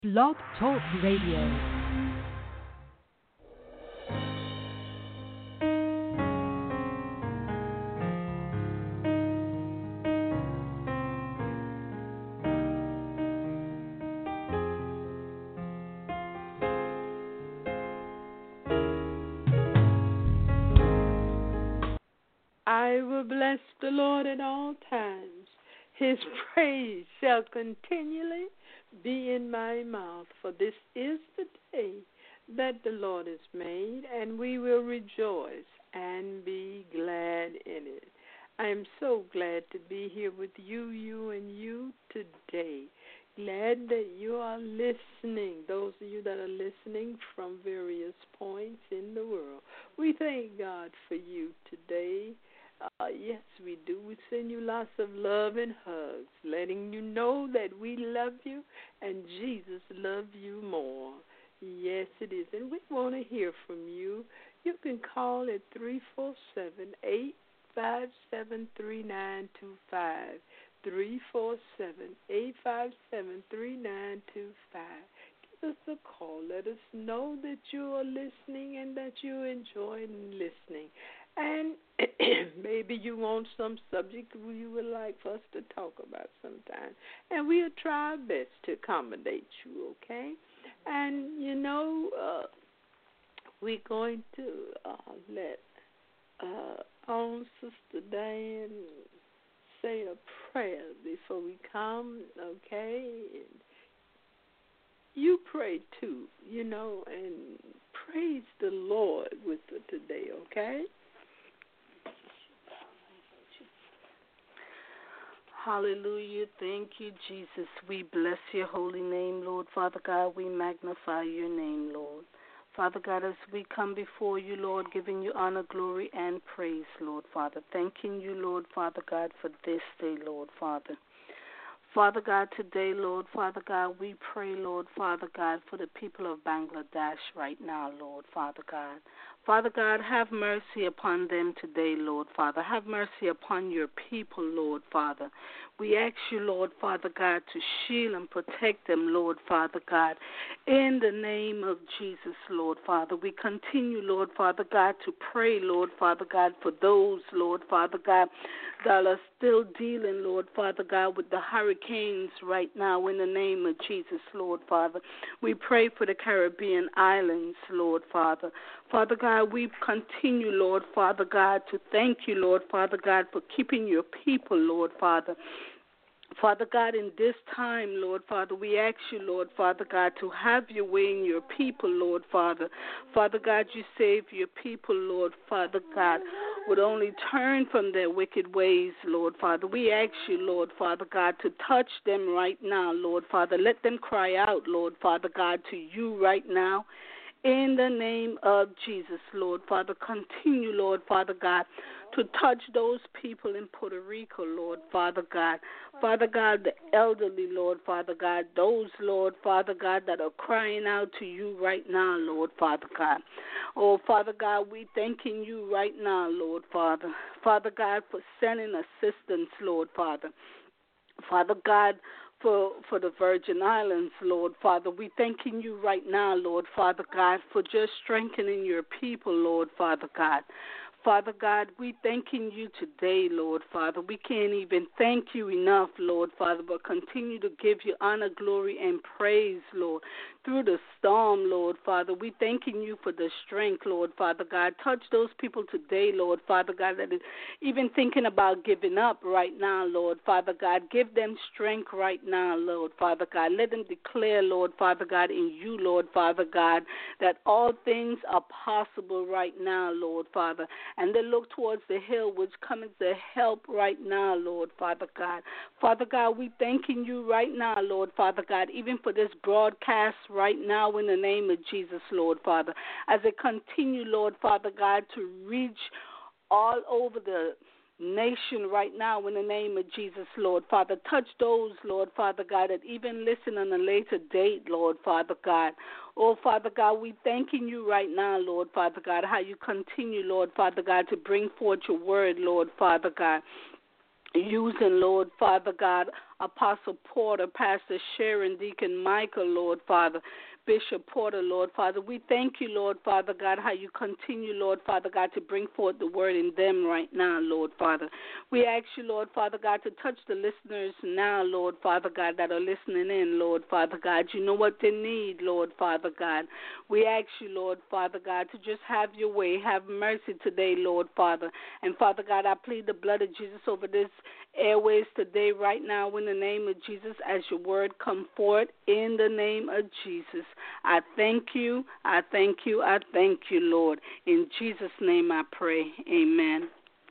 Blog Talk Radio. I will bless the Lord at all times. His praise shall continually be in my mouth. For this is the day that the Lord has made, and we will rejoice and be glad in it. I am so glad to be here with you today. Glad that you are listening, those of you that are listening from various points in the world. We thank God for you today. Yes, we do. We send you lots of love and hugs, letting you know that we love you and Jesus loves you more. Yes, it is. And we want to hear from you. You can call at 347-857-3925, 347-857-3925. Give us a call. Let us know that you are listening and that you enjoy listening. And maybe you want some subject you would like for us to talk about sometime. And we'll try our best to accommodate you, okay? And, we're going to let our Sister Diane say a prayer before we come, okay? And you pray too, and praise the Lord with her today, okay? Hallelujah. Thank you, Jesus. We bless your holy name, Lord. Father God, we magnify your name, Lord. Father God, as we come before you, Lord, giving you honor, glory, and praise, Lord, Father. Thanking you, Lord, Father God, for this day, Lord, Father. Father God, today, Lord, Father God, we pray, Lord, Father God, for the people of Bangladesh right now, Lord, Father God. Father God, have mercy upon them today, Lord, Father. Have mercy upon your people, Lord, Father. We ask you, Lord, Father God, to shield and protect them, Lord, Father God, in the name of Jesus, Lord, Father. We continue, Lord, Father God, to pray, Lord, Father God, for those, Lord, Father God, that are still dealing, Lord, Father God, with the hurricanes right now in the name of Jesus, Lord, Father. We pray for the Caribbean islands, Lord, Father. Father God, we continue, Lord, Father God, to thank you, Lord, Father God, for keeping your people, Lord, Father. Father God, in this time, Lord, Father, we ask you, Lord, Father God, to have your way in your people, Lord, Father. Father God, you save your people, Lord, Father God, would only turn from their wicked ways, Lord, Father. We ask you, Lord, Father God, to touch them right now, Lord, Father. Let them cry out, Lord, Father God, to you right now. In the name of Jesus, Lord, Father, continue, Lord, Father God, to touch those people in Puerto Rico, Lord, Father God. Father God, the elderly, Lord, Father God, those, Lord, Father God, that are crying out to you right now, Lord, Father God. Oh, Father God, we thanking you right now, Lord, Father. Father God, for sending assistance, Lord, Father. Father God, for the Virgin Islands, Lord, Father. We thanking you right now, Lord, Father God, for just strengthening your people, Lord, Father God. Father God, we thanking you today, Lord, Father. We can't even thank you enough, Lord, Father, but continue to give you honor, glory, and praise, Lord, through the storm, Lord, Father. We thanking you for the strength, Lord, Father God. Touch those people today, Lord, Father God, that is even thinking about giving up right now, Lord, Father God. Give them strength right now, Lord, Father God. Let them declare, Lord, Father God, in you, Lord, Father God, that all things are possible right now, Lord, Father. And they look towards the hill which cometh to help right now, Lord, Father God. Father God, we thanking you right now, Lord, Father God, even for this broadcast right now in the name of Jesus, Lord, Father, as it continue, Lord, Father God, to reach all over the nation right now in the name of Jesus, Lord, Father. Touch those, Lord, Father God, that even listen on a later date, Lord, Father God. Oh, Father God, we thanking you right now, Lord, Father God, how you continue, Lord, Father God, to bring forth your word, Lord, Father God. Using, Lord, Father God, Apostle Porter, Pastor Sharon, Deacon Michael, Lord Father, Bishop Porter, Lord Father. We thank you, Lord Father God, how you continue, Lord Father God, to bring forth the word in them right now, Lord Father. We ask you, Lord Father God, to touch the listeners now, Lord Father God, that are listening in, Lord Father God. You know what they need, Lord Father God. We ask you, Lord Father God, to just have your way. Have mercy today, Lord Father. And Father God, I plead the blood of Jesus over this airways today, right now, in the name of Jesus, as your word come forth, in the name of Jesus. I thank you, I thank you, I thank you, Lord. In Jesus' name I pray. Amen.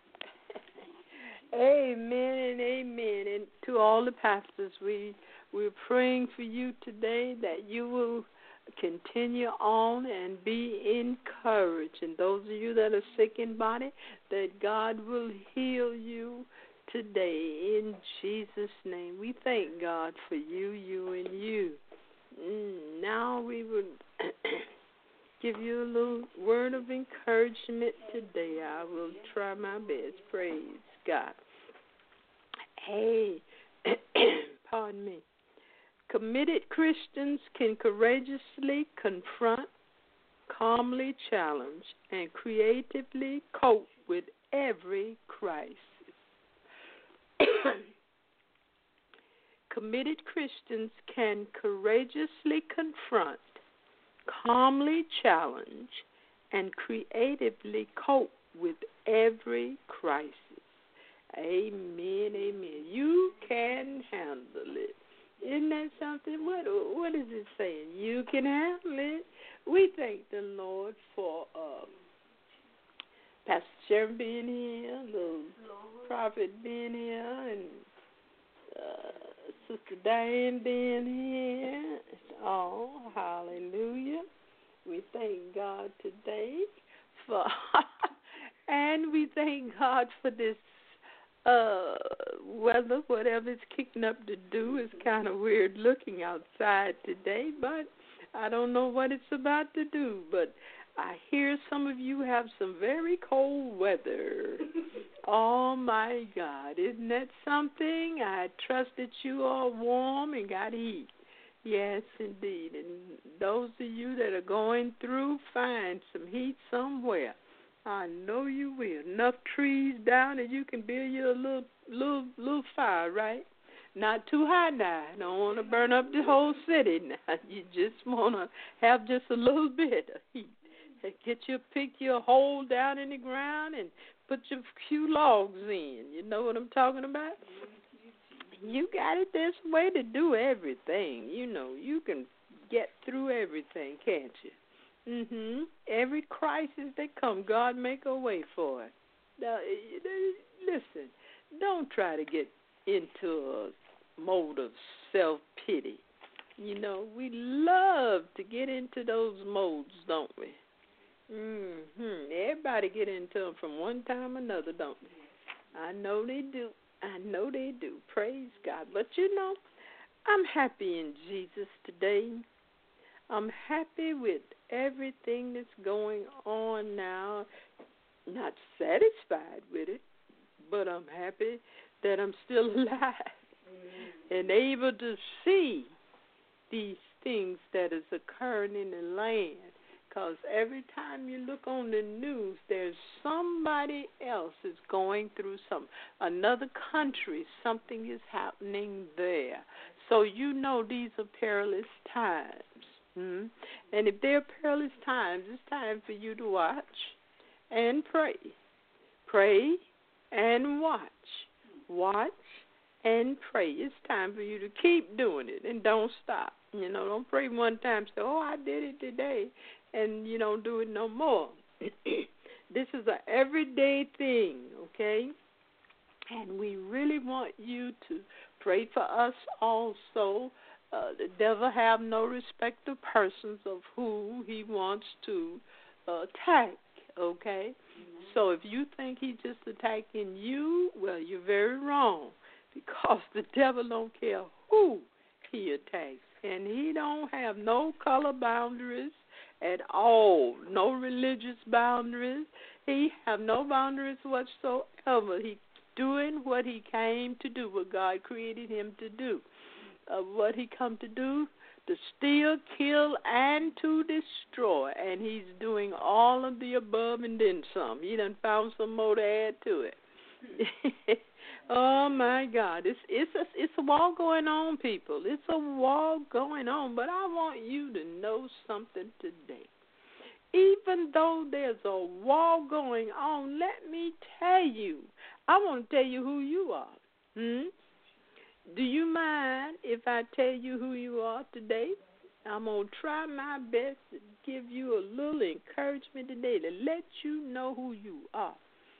Amen and amen. And to all the pastors, we're praying for you today that you will continue on and be encouraged. And those of you that are sick in body, that God will heal you today in Jesus' name. We thank God for you, you, and you. Now we will give you a little word of encouragement today. I will try my best. Praise God. Hey, pardon me. Committed Christians can courageously confront, calmly challenge, and creatively cope with every crisis. Committed Christians can courageously confront, calmly challenge, and creatively cope with every crisis. Amen, amen. You can handle it. Isn't that something? What is it saying? You can handle it. We thank the Lord for Pastor Sharon being here, little prophet being here, and Sister Diane being here. Oh, hallelujah. We thank God today for, and we thank God for this weather. Whatever it's kicking up to do is kind of weird looking outside today, but I don't know what it's about to do. But I hear some of you have some very cold weather. Oh, my God. Isn't that something? I trust that you are warm and got heat. Yes, indeed. And those of you that are going through, find some heat somewhere. I know you will. Enough trees down that you can build you a little fire, right? Not too high now. Don't want to burn up the whole city now. You just want to have just a little bit of heat. Pick your hole down in the ground and put your few logs in. You know what I'm talking about? You got it. There's a way to do everything. You know, you can get through everything, can't you? Every crisis that comes, God make a way for it. Now, listen, don't try to get into a mode of self-pity. You know, we love to get into those modes, don't we? Everybody get into them from one time or another, don't they? I know they do. I know they do. Praise God. But, you know, I'm happy in Jesus today. I'm happy with everything that's going on now. Not satisfied with it, but I'm happy that I'm still alive and able to see these things that is occurring in the land. Because every time you look on the news, there's somebody else is going through another country, something is happening there. So you know these are perilous times. And if they're perilous times, it's time for you to watch and pray. Pray and watch. Watch and pray. It's time for you to keep doing it and don't stop. You know, don't pray one time, say, oh, I did it today, and you don't do it no more. This is an everyday thing, okay? And we really want you to pray for us also. The devil have no respect of persons of who he wants to attack, okay? So if you think he's just attacking you, well, you're very wrong, because the devil don't care who he attacks. And he don't have no color boundaries at all, no religious boundaries. He have no boundaries whatsoever. He doing what he came to do, what God created him to do. What he come to do? To steal, kill, and to destroy. And he's doing all of the above and then some. He done found some more to add to it. Oh, my God. It's a war going on, people. It's a war going on. But I want you to know something today. Even though there's a war going on, let me tell you, I want to tell you who you are. Do you mind if I tell you who you are today? I'm going to try my best to give you a little encouragement today to let you know who you are.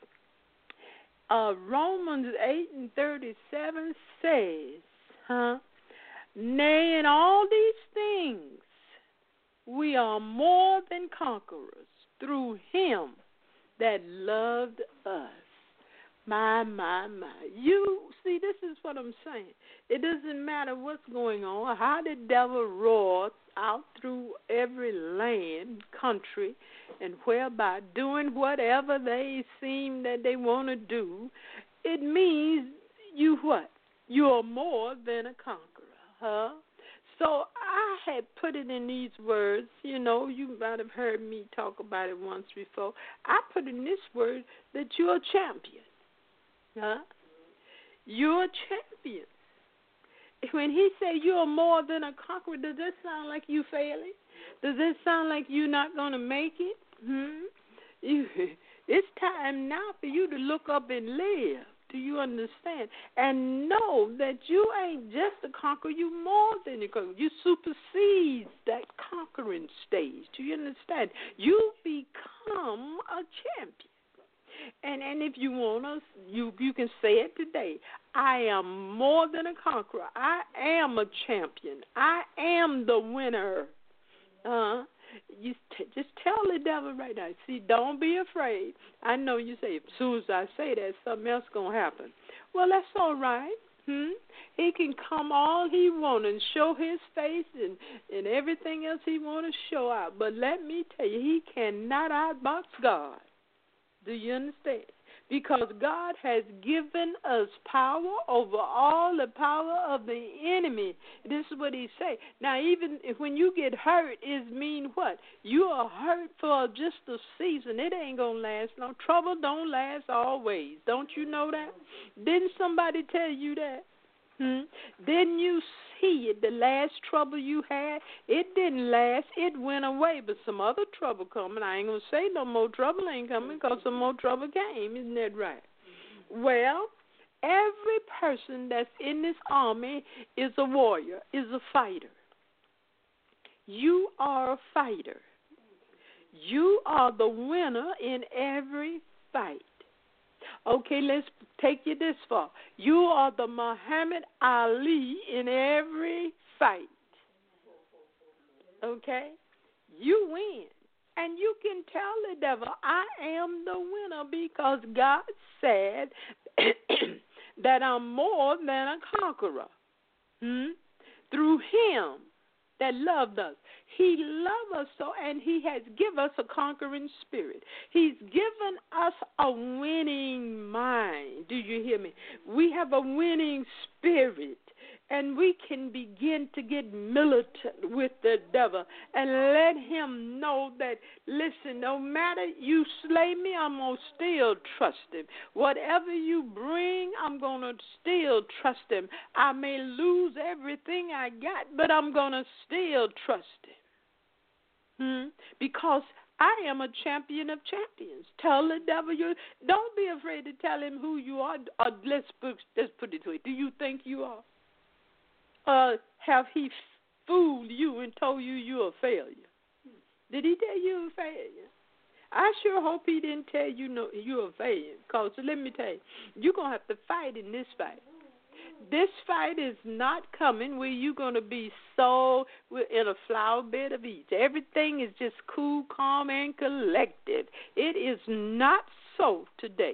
Romans 8:37 says, nay, in all these things we are more than conquerors through him that loved us. My. You see, this is what I'm saying. It doesn't matter what's going on, how the devil roars out through every land, country, and whereby doing whatever they seem that they want to do. It means you what? You are more than a conqueror, So I had put it in these words. You know, you might have heard me talk about it once before. I put in this word that you're a champion. You're a champion. When he said you're more than a conqueror, does that sound like you failing? Does that sound like you're not going to make it? It's time now for you to look up and live. Do you understand? And know that you ain't just a conqueror, you more than a conqueror. You supersede that conquering stage. Do you understand? You become a champion. And if you want to, you can say it today. I am more than a conqueror. I am a champion. I am the winner. You just tell the devil right now. See, don't be afraid. I know you say, as soon as I say that, something else going to happen. Well, that's all right. He can come all he want and show his face and everything else he want to show out. But let me tell you, he cannot outbox God. Do you understand? Because God has given us power over all the power of the enemy. This is what he say. Now, even if when you get hurt, it mean what? You are hurt for just a season. It ain't going to last long. Trouble don't last always. Don't you know that? Didn't somebody tell you that? Didn't you see it? The last trouble you had, it didn't last. It went away, but some other trouble coming. I ain't going to say no more trouble ain't coming because some more trouble came. Isn't that right? Well, every person that's in this army is a warrior, is a fighter. You are a fighter. You are the winner in every fight. Okay, let's take you this far. You are the Muhammad Ali in every fight. Okay? You win. And you can tell the devil, I am the winner because God said that I'm more than a conqueror. Through him that loved us. He loved us so, and he has given us a conquering spirit. He's given us a winning mind. Do you hear me? We have a winning spirit, and we can begin to get militant with the devil and let him know that, listen, no matter you slay me, I'm going to still trust him. Whatever you bring, I'm going to still trust him. I may lose everything I got, but I'm going to still trust him. Because I am a champion of champions. Tell the devil don't be afraid to tell him who you are. Let's put it this way. Do you think you are? Have he fooled you and told you you're a failure? Did he tell you you're a failure? I sure hope he didn't tell you you're a failure. Because let me tell you, you're going to have to fight in this fight. This fight is not coming where you're going to be so in a flower bed of ease. Everything is just cool, calm, and collected. It is not so today.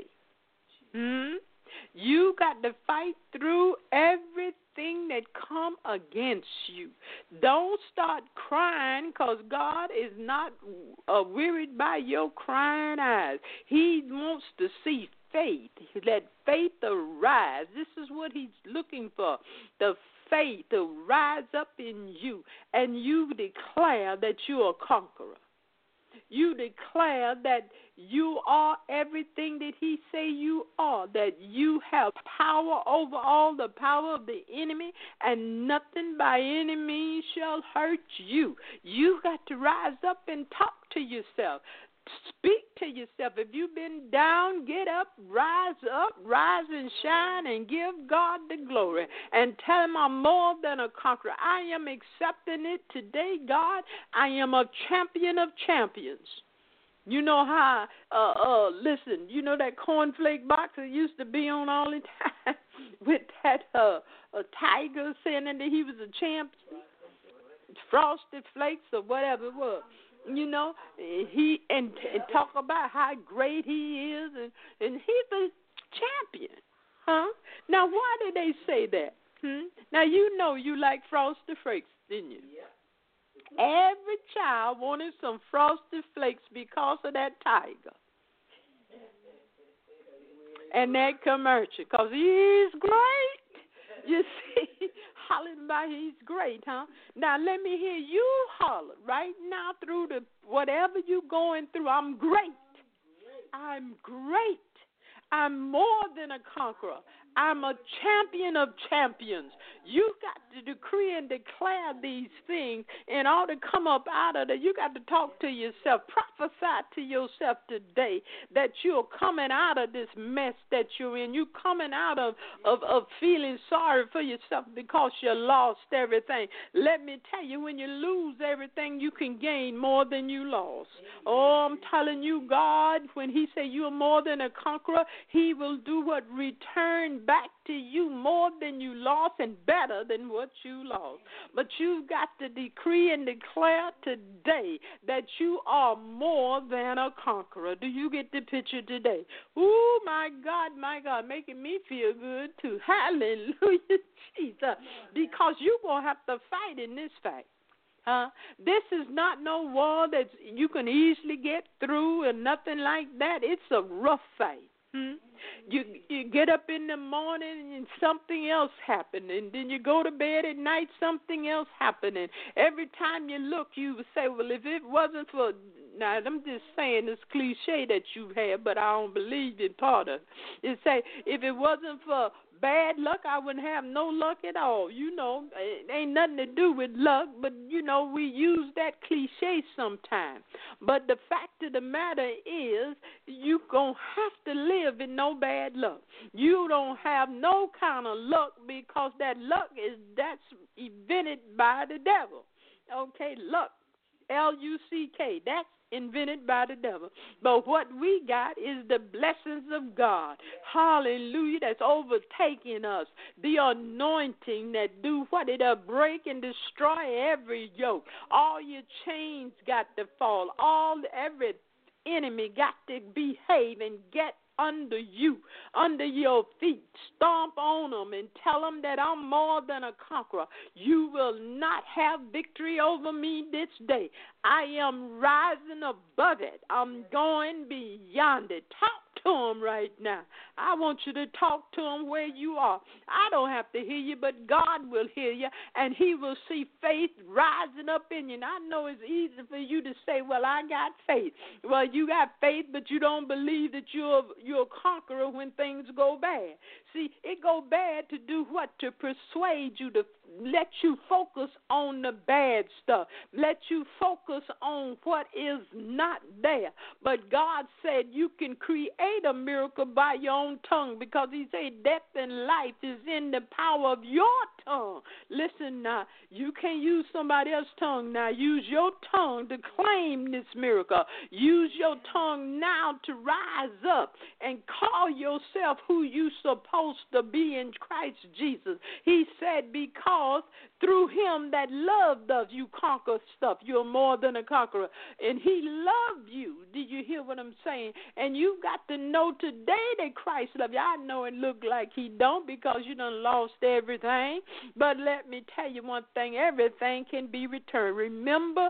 You got to fight through everything that come against you. Don't start crying because God is not wearied by your crying eyes. He wants to see faith. Let faith arise. This is what he's looking for. The faith to rise up in you, and you declare that you're a conqueror. You declare that you are everything that he say you are, that you have power over all the power of the enemy, and nothing by any means shall hurt you. You got to rise up and talk to yourself. Speak to yourself. If you've been down, get up, rise and shine, and give God the glory. And tell him I'm more than a conqueror. I am accepting it today, God. I am a champion of champions. You know how, listen, you know that cornflake box that used to be on all the time with that a tiger saying that he was a champ, Frosted Flakes or whatever it was. You know, he and talk about how great he is, and he's a champion, huh? Now, why did they say that? Now, you know you like Frosted Flakes, didn't you? Yeah. Every child wanted some Frosted Flakes because of that tiger and that commercial, because he's great. You see, hollering about he's great, huh? Now let me hear you holler right now through the whatever you going through. I'm great. I'm great. I'm more than a conqueror. I'm a champion of champions. You got to decree and declare these things in order to come up out of it. You got to talk to yourself, prophesy to yourself today that you're coming out of this mess that you're in. You're coming out of feeling sorry for yourself because you lost everything. Let me tell you, when you lose everything, you can gain more than you lost. Oh, I'm telling you, God, when he say you're more than a conqueror, he will do what? Return back to you more than you lost and better than what you lost. But you've got to decree and declare today that you are more than a conqueror. Do you get the picture today? Oh, my God, making me feel good too. Hallelujah, Jesus. Because you're going to have to fight in this fight. This is not no war that you can easily get through or nothing like that. It's a rough fight. You get up in the morning and something else happened, and then you go to bed at night, something else happening. Every time you look, you would say, well, if it wasn't for, now I'm just saying this cliche that you have, but I don't believe in part of it. It say, if it wasn't for bad luck, I wouldn't have no luck at all. You know, it ain't nothing to do with luck, but, you know, we use that cliche sometimes. But the fact of the matter is, you going to have to live in no bad luck. You don't have no kind of luck because that luck that's invented by the devil. Okay, luck, L-U-C-K, that's invented by the devil. But what we got is the blessings of God. Hallelujah, that's overtaking us. The anointing that do what? It'll break and destroy every yoke. All your chains got to fall. Every enemy got to behave and get under you, under your feet. Stomp on them and tell them that I'm more than a conqueror. You will not have victory over me this day. I am rising above it. I'm going beyond it. Talk to them right now. I want you to talk to them where you are. I don't have to hear you, but God will hear you, and he will see faith rising up in you. And I know it's easy for you to say, well, I got faith. Well, you got faith, but you don't believe that you're a conqueror when things go bad. See, it go bad to do what? To persuade you, to let you focus on the bad stuff. Let you focus on what is not there. But God said you can create a miracle by your own tongue, because he said death and life is in the power of your tongue. Listen now, you can't use somebody else's tongue now. Use your tongue to claim this miracle. Use your tongue now to rise up and call yourself who you supposed to be in Christ Jesus. He said because through him that loved us, you conquer stuff. You're more than a conqueror. And he loved you. Did you hear what I'm saying? And you got to know today that Christ loved you. I know it look like he don't, because you done lost everything. But let me tell you one thing, everything can be returned. Remember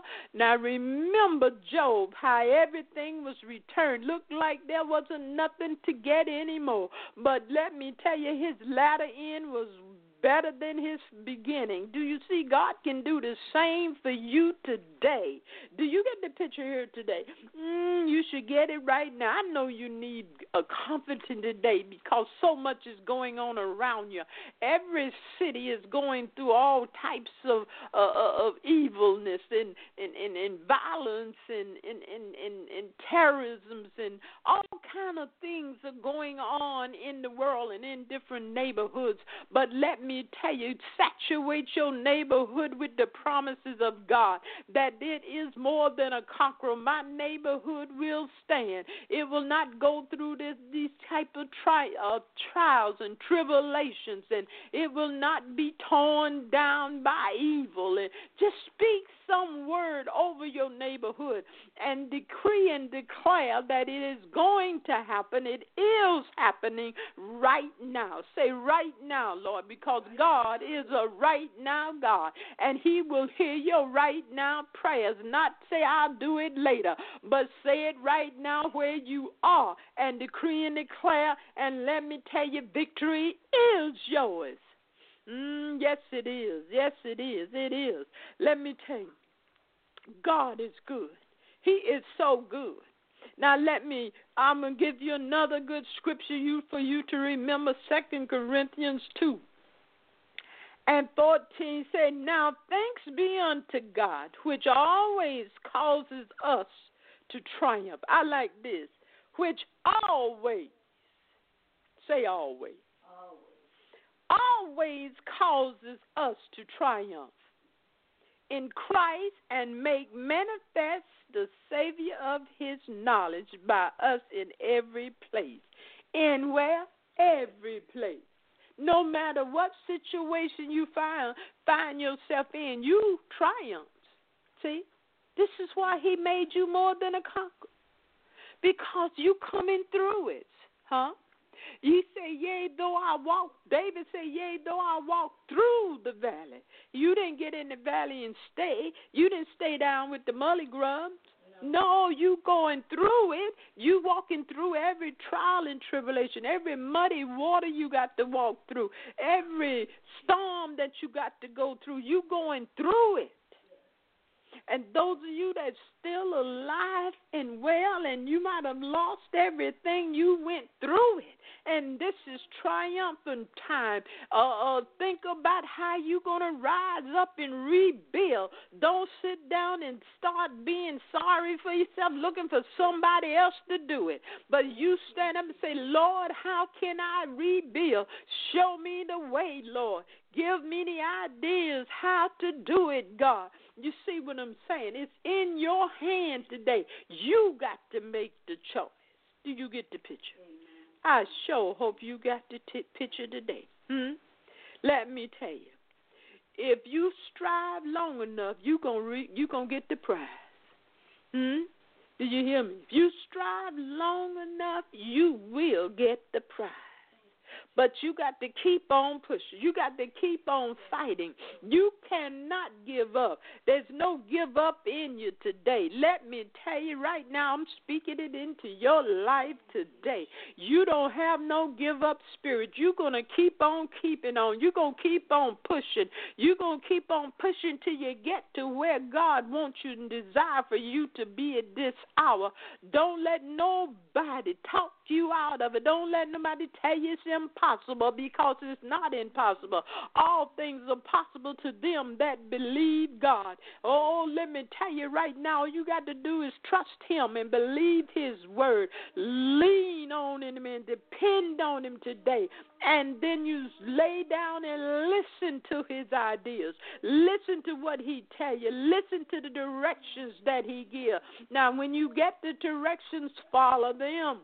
Job, how everything was returned. Looked like there wasn't nothing to get anymore. But let me tell you, his latter end was better than his beginning. Do you see? God can do the same for you today. Do you get the picture here today? You should get it right now. I know you need a comforting today because so much is going on around you. Every city is going through all types of evilness and violence and terrorisms and all kind of things are going on in the world and in different neighborhoods. But let me tell you, saturate your neighborhood with the promises of God, that it is more than a conqueror. My neighborhood will stand. It will not go through these type of trials and tribulations, and it will not be torn down by evil. And just speak some word over your neighborhood and decree and declare that it is going to happen. It is happening right now. Say right now, Lord, because God is a right now God, and he will hear your right now prayers. Not say I'll do it later, but say it right now where you are and decree and declare, and let me tell you, victory is yours. Yes, it is. Yes, it is. It is. Let me tell you, God is good. He is so good. Now, I'm going to give you another good scripture for you to remember, 2 Corinthians 2 and 14 say, now thanks be unto God, which always causes us to triumph. I like this. Which always, say always. Always causes us to triumph in Christ and make manifest the Savior of his knowledge by us in every place. In where? Every place. No matter what situation you find yourself in, you triumph. See? This is why he made you more than a conqueror. Because you coming through it. Huh? You say, yea, though I walk, David said, yea, though I walk through the valley. You didn't get in the valley and stay. You didn't stay down with the mully grubs. No, you going through it. You walking through every trial and tribulation, every muddy water you got to walk through, every storm that you got to go through. You going through it. And those of you that's still alive and well, and you might have lost everything, you went through it. And this is triumphant time. Think about how you're going to rise up and rebuild. Don't sit down and start being sorry for yourself, looking for somebody else to do it. But you stand up and say, Lord, how can I rebuild? Show me the way, Lord. Give me the ideas how to do it, God. You see what I'm saying? It's in your hand today. You got to make the choice. Do you get the picture? Amen. I sure hope you got the picture today. Let me tell you, if you strive long enough, you're gonna get the prize. Did you hear me? If you strive long enough, you will get the prize. But you got to keep on pushing. You got to keep on fighting. You cannot give up. There's no give up in you today. Let me tell you right now, I'm speaking it into your life today. You don't have no give up spirit. You're going to keep on keeping on. You're going to keep on pushing. You're going to keep on pushing till you get to where God wants you and desire for you to be at this hour. Don't let nobody talk you out of it. Don't let nobody tell you it's impossible, because it's not impossible. All things are possible to them that believe God. Oh, let me tell you right now, all you got to do is trust him and believe his word. Lean on him and depend on him today. And then you lay down and listen to his ideas. Listen to what he tell you. Listen to the directions that he give. Now, when you get the directions, follow them.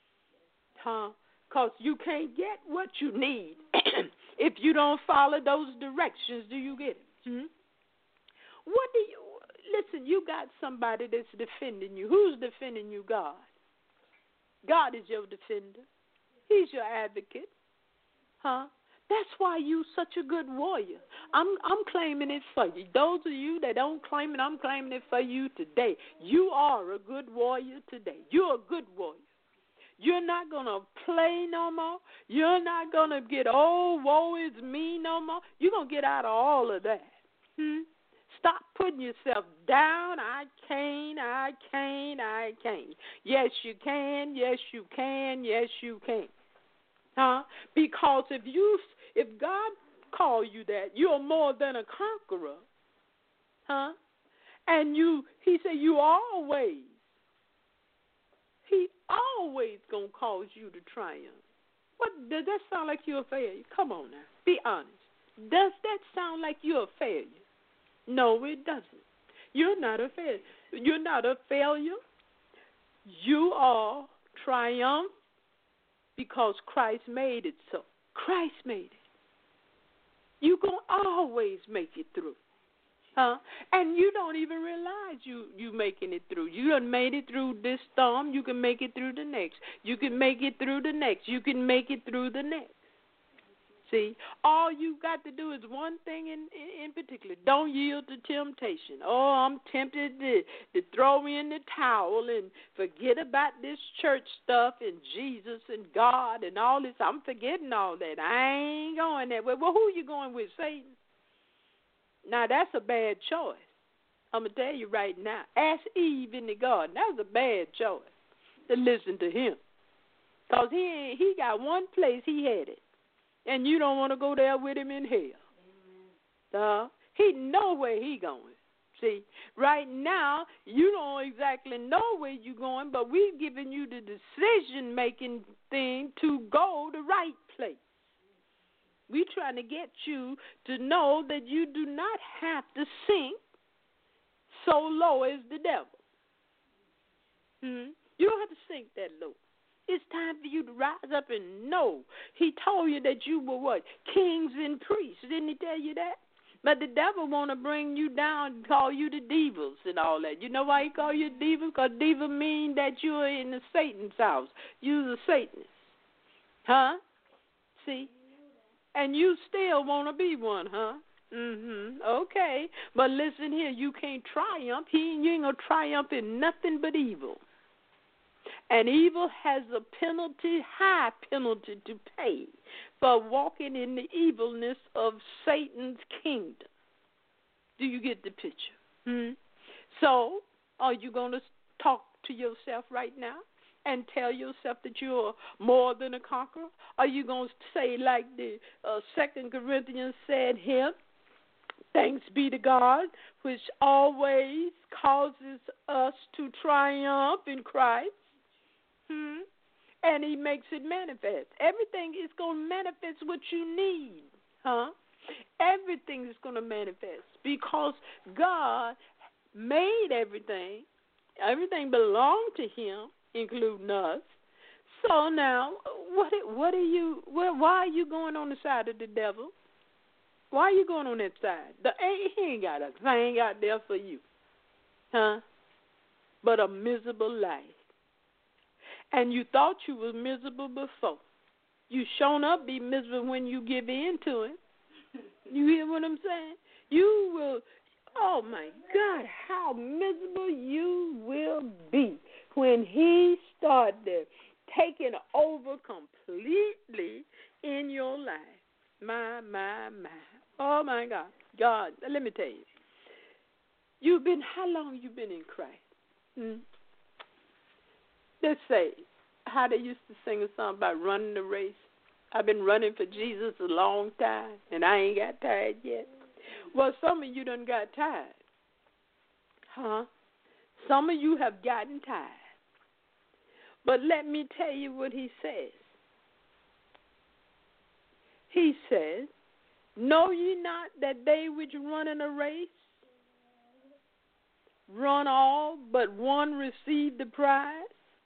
Because you can't get what you need if you don't follow those directions. Do you get it? What do you... Listen, you got somebody that's defending you. Who's defending you? God. God is your defender. He's your advocate. That's why you such a good warrior. I'm claiming it for you. Those of you that don't claim it, I'm claiming it for you today. You are a good warrior today. You're a good warrior. You're not going to play no more. You're not going to get, oh, woe is me no more. You're going to get out of all of that. Stop putting yourself down. I can't. Yes, you can. Yes, you can. Yes, you can. Because if God called you that, you're more than a conqueror. And he said he always gonna cause you to triumph. What does that sound like? You're a failure? Come on now, be honest. Does that sound like you're a failure? No, it doesn't. You're not a failure. You're not a failure. You are triumph because Christ made it so. Christ made it. You're going to always make it through. And you don't even realize you making it through. You done made it through this storm. You can make it through the next. You can make it through the next. You can make it through the next. See, all you got to do is one thing in particular. Don't yield to temptation. Oh, I'm tempted to throw in the towel and forget about this church stuff and Jesus and God and all this. I'm forgetting all that. I ain't going that way. Well, who you going with, Satan? Now, that's a bad choice. I'm going to tell you right now. Ask Eve in the garden. That was a bad choice to listen to him. Because he got one place he had it. And you don't want to go there with him in hell. He know where he going. See, right now, you don't exactly know where you're going, but we've given you the decision-making thing to go the right place. We're trying to get you to know that you do not have to sink so low as the devil. You don't have to sink that low. It's time for you to rise up and know. He told you that you were what? Kings and priests. Didn't he tell you that? But the devil want to bring you down and call you the divas and all that. You know why he call you diva? Because diva mean that you're in the Satan's house. You're a Satanist. See? And you still want to be one, Okay. But listen here, you can't triumph. You ain't going to triumph in nothing but evil. And evil has a penalty, high penalty to pay for walking in the evilness of Satan's kingdom. Do you get the picture? So, are you going to talk to yourself right now and tell yourself that you're more than a conqueror? Are you going to say like the 2 Corinthians said here, thanks be to God, which always causes us to triumph in Christ? And he makes it manifest. Everything is going to manifest what you need. Everything is going to manifest because God made everything. Everything belonged to him, including us. So now, why are you going on the side of the devil? Why are you going on that side? He ain't got a thing out there for you. But a miserable life. And you thought you was miserable before. You shown up be miserable when you give in to him. You hear what I'm saying? You will, oh my God, how miserable you will be when he started taking over completely in your life. My. Oh my God. God, let me tell you. How long you been in Christ? Let's say, how they used to sing a song about running the race. I've been running for Jesus a long time, and I ain't got tired yet. Well, some of you done got tired. Some of you have gotten tired. But let me tell you what he says. He says, know ye not that they which run in a race run all, but one receive the prize?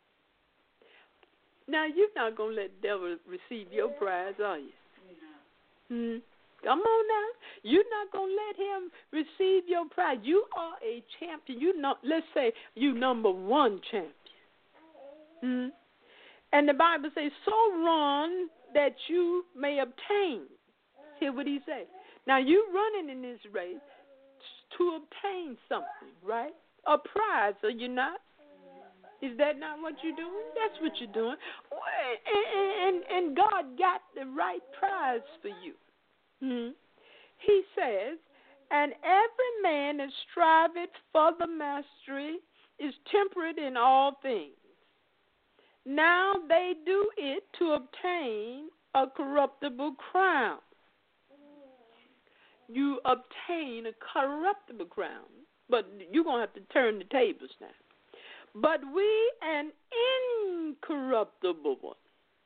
Now, you're not going to let the devil receive your prize, are you? Come on now. You're not going to let him receive your prize. You are a champion. Let's say you number one champion. And the Bible says, so run that you may obtain. Hear what he said. Now, you running in this race to obtain something, right? A prize, are you not? Is that not what you're doing? That's what you're doing. And God got the right prize for you. He says, and every man that striveth for the mastery is temperate in all things. Now they do it to obtain a corruptible crown. You obtain a corruptible crown, but you're going to have to turn the tables now. But we an incorruptible one.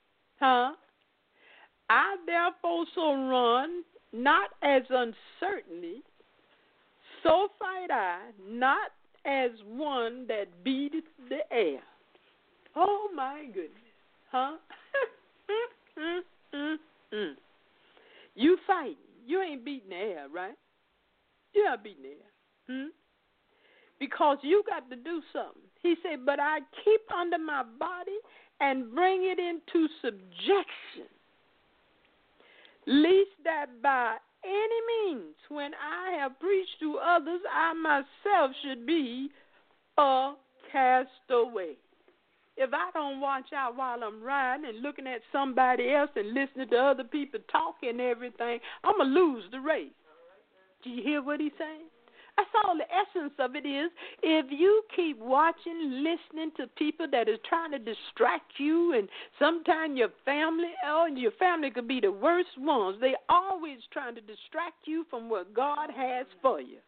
I therefore so run, not as uncertainly, so fight I, not as one that beateth the air. Oh, my goodness. You fighting. You ain't beating the air, right? You're not beating the air. Because you got to do something. He said, but I keep under my body and bring it into subjection, lest that by any means, when I have preached to others, I myself should be a castaway. If I don't watch out while I'm riding and looking at somebody else and listening to other people talking and everything, I'm going to lose the race. Do you hear what he's saying? That's all the essence of it is. If you keep watching, listening to people that is trying to distract you, and sometimes your family, your family could be the worst ones. They always trying to distract you from what God has for you.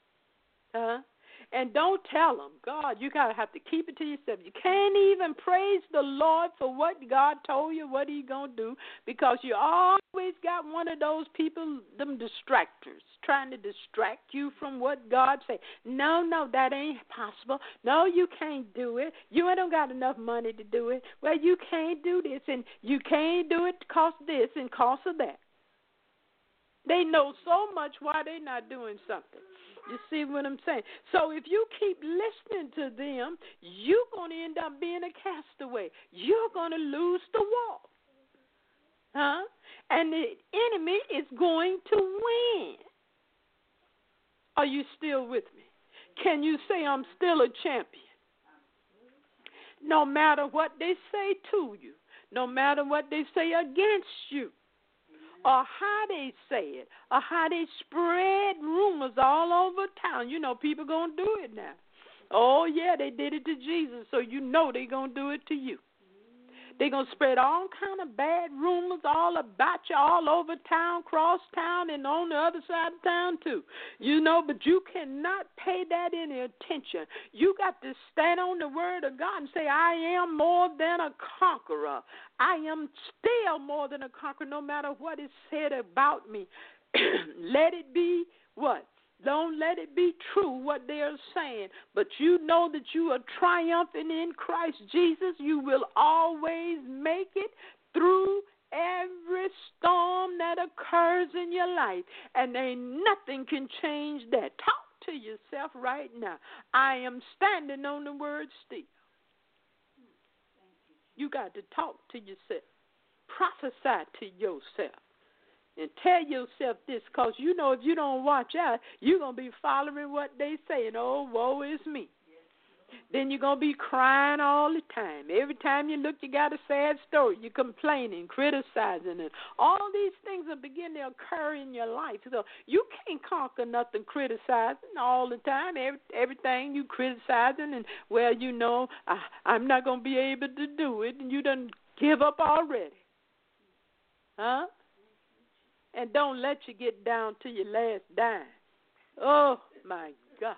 And don't tell them, God, you got to have to keep it to yourself. You can't even praise the Lord for what God told you, what he's going to do, because you always got one of those people, them distractors, trying to distract you from what God said. No, that ain't possible. No, you can't do it. You ain't got enough money to do it. Well, you can't do this, and you can't do it because this and because of that. They know so much why they're not doing something. You see what I'm saying? So if you keep listening to them, you're going to end up being a castaway. You're going to lose the war. And the enemy is going to win. Are you still with me? Can you say I'm still a champion? No matter what they say to you, no matter what they say against you, or how they say it, or how they spread rumors all over town. You know, people going to do it now. Oh, yeah, they did it to Jesus, so you know they're going to do it to you. They're going to spread all kind of bad rumors all about you all over town, cross town, and on the other side of town, too. You know, but you cannot pay that any attention. You got to stand on the word of God and say, I am more than a conqueror. I am still more than a conqueror, no matter what is said about me. Let it be what? Don't let it be true what they're saying. But you know that you are triumphant in Christ Jesus. You will always make it through every storm that occurs in your life. And ain't nothing can change that. Talk to yourself right now. I am standing on the word still. You got to talk to yourself. Prophesy to yourself. And tell yourself this, because you know if you don't watch out, you're going to be following what they say, and oh, woe is me. Then you're going to be crying all the time. Every time you look, you got a sad story. You're complaining, criticizing, and all these things will begin to occur in your life. So you can't conquer nothing criticizing all the time. Everything you criticizing, and, well, you know, I'm not going to be able to do it, and you done give up already. And don't let you get down to your last dime. Oh, my God.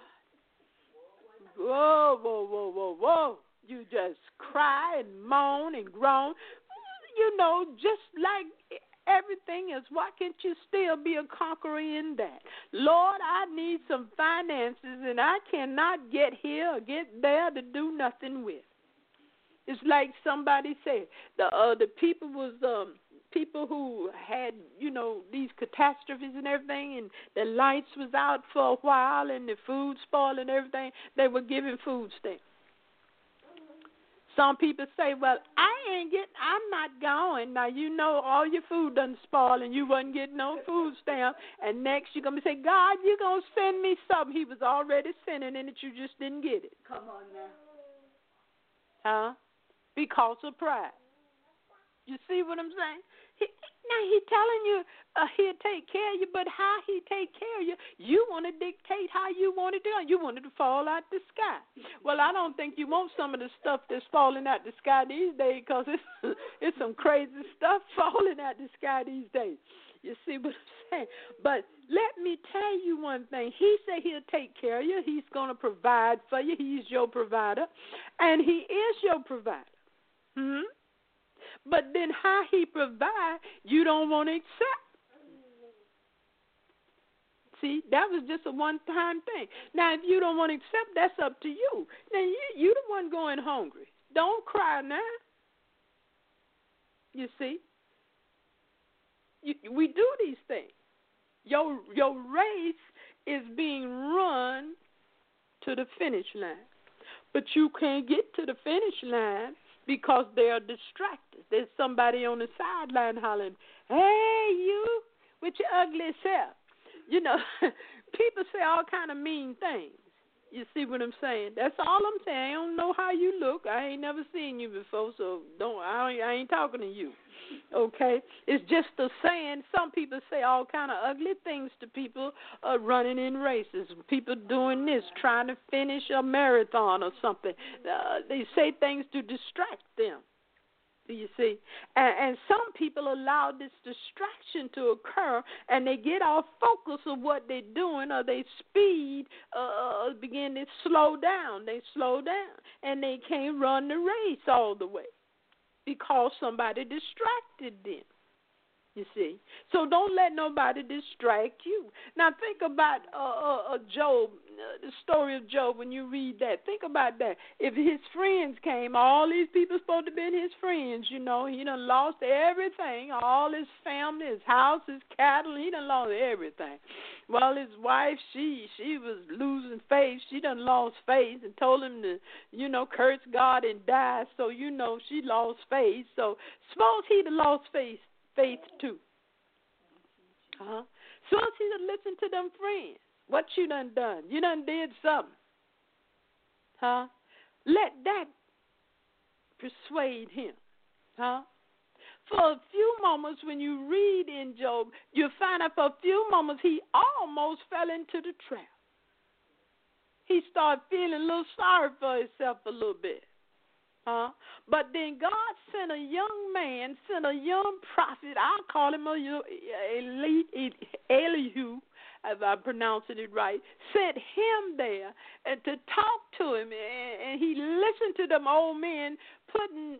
Whoa. You just cry and moan and groan. You know, just like everything else, why can't you still be a conqueror in that? Lord, I need some finances, and I cannot get here or get there to do nothing with. It's like somebody said, the people was... people who had, you know, these catastrophes and everything, and the lights was out for a while and the food spoiled and everything, they were giving food stamps. Some people say, well, I'm not going. Now, you know all your food done spoil and you wasn't getting no food stamp. And next you're going to say, God, you're going to send me something. He was already sending it, you just didn't get it. Come on now. Huh? Because of pride. You see what I'm saying? Now he telling you he'll take care of you, but how he take care of you, you want to dictate how you want it done. You want it to fall out the sky. Well, I don't think you want some of the stuff that's falling out the sky these days, because it's some crazy stuff falling out the sky these days. You see what I'm saying? But let me tell you one thing. He said he'll take care of you. He's going to provide for you. He's your provider, and he is your provider. But then how he provides, you don't want to accept. See, that was just a one-time thing. Now, if you don't want to accept, that's up to you. Then you the one going hungry. Don't cry now. You see? We do these things. Your race is being run to the finish line. But you can't get to the finish line because they are distracted. There's somebody on the sideline hollering, hey, you, with your ugly self. You know, people say all kind of mean things. You see what I'm saying? That's all I'm saying. I don't know how you look. I ain't never seen you before, so I ain't talking to you. Okay? It's just a saying. Some people say all kind of ugly things to people running in races. People doing this, trying to finish a marathon or something. They say things to distract them. Do you see? And some people allow this distraction to occur, and they get off focus of what they're doing, or they speed begin to slow down. They slow down, and they can't run the race all the way because somebody distracted them. You see? So don't let nobody distract you. Now think about Job, the story of Job. When you read that, think about that. If his friends came, all these people supposed to be his friends, you know, he done lost everything, all his family, his house, his cattle, he done lost everything. Well, his wife, she was losing faith. She done lost faith and told him to, you know, curse God and die. So, you know, she lost faith. So suppose he'd have lost faith too. So he said, listen to them friends. What you done? You done did something. Let that persuade him. For a few moments when you read in Job, you'll find out for a few moments he almost fell into the trap. He started feeling a little sorry for himself a little bit. But then God sent a young man, sent a young prophet, I'll call him Elihu, if I'm pronouncing it right, sent him there and to talk to him. And he listened to them old men putting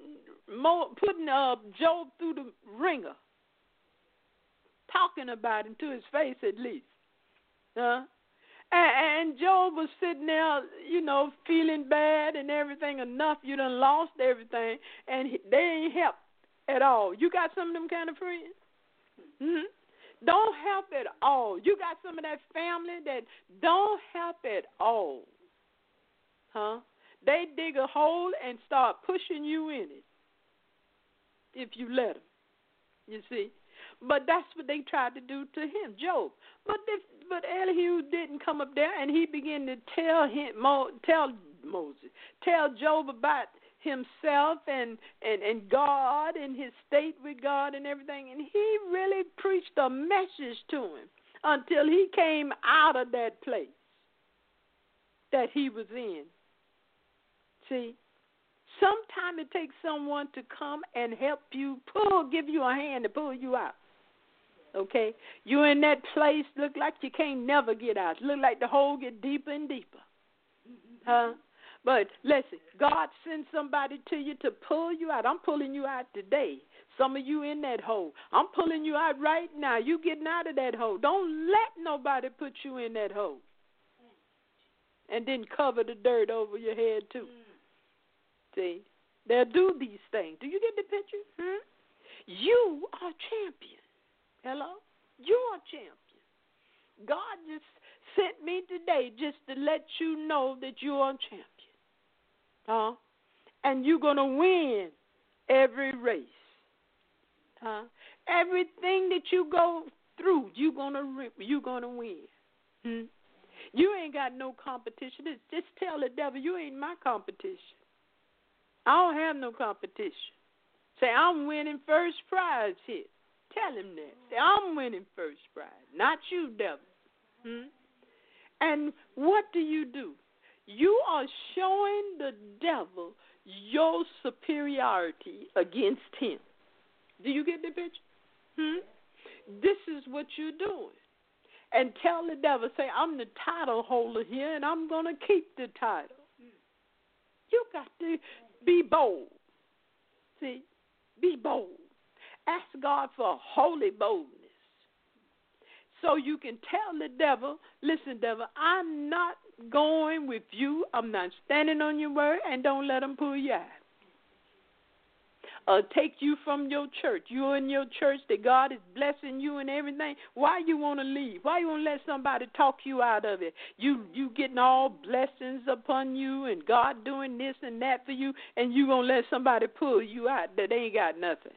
Job through the ringer, talking about him to his face at least. And Job was sitting there, you know, feeling bad and everything enough. You done lost everything, and they ain't help at all. You got some of them kind of friends? Don't help at all. You got some of that family that don't help at all. They dig a hole and start pushing you in it if you let them, you see. But that's what they tried to do to him, Job. But Elihu didn't come up there, and he began to tell Job about himself and God and his state with God and everything. And he really preached a message to him until he came out of that place that he was in. See? Sometimes it takes someone to come and help you, give you a hand to pull you out. Okay? You're in that place, look like you can't never get out. Look like the hole get deeper and deeper. But listen, God sends somebody to you to pull you out. I'm pulling you out today. Some of you in that hole. I'm pulling you out right now. You getting out of that hole. Don't let nobody put you in that hole. And then cover the dirt over your head too. See, they'll do these things. Do you get the picture? You are champion. Hello? You are champion. God just sent me today just to let you know that you are champion. And you're going to win every race. Everything that you go through, you're gonna win. You ain't got no competition. Just tell the devil, you ain't my competition. I don't have no competition. Say, I'm winning first prize here. Tell him that. Say, I'm winning first prize, not you, devil. And what do? You are showing the devil your superiority against him. Do you get the picture? This is what you're doing. And tell the devil, say, I'm the title holder here, and I'm going to keep the title. You got to be bold. See, be bold. Ask God for holy boldness. So you can tell the devil, listen, devil, I'm not going with you. I'm not standing on your word, and don't let him pull you out. Take you from your church. You're in your church that God is blessing you and everything. Why you want to leave? Why you want to let somebody talk you out of it? You getting all blessings upon you and God doing this and that for you, and you going to let somebody pull you out that ain't got nothing.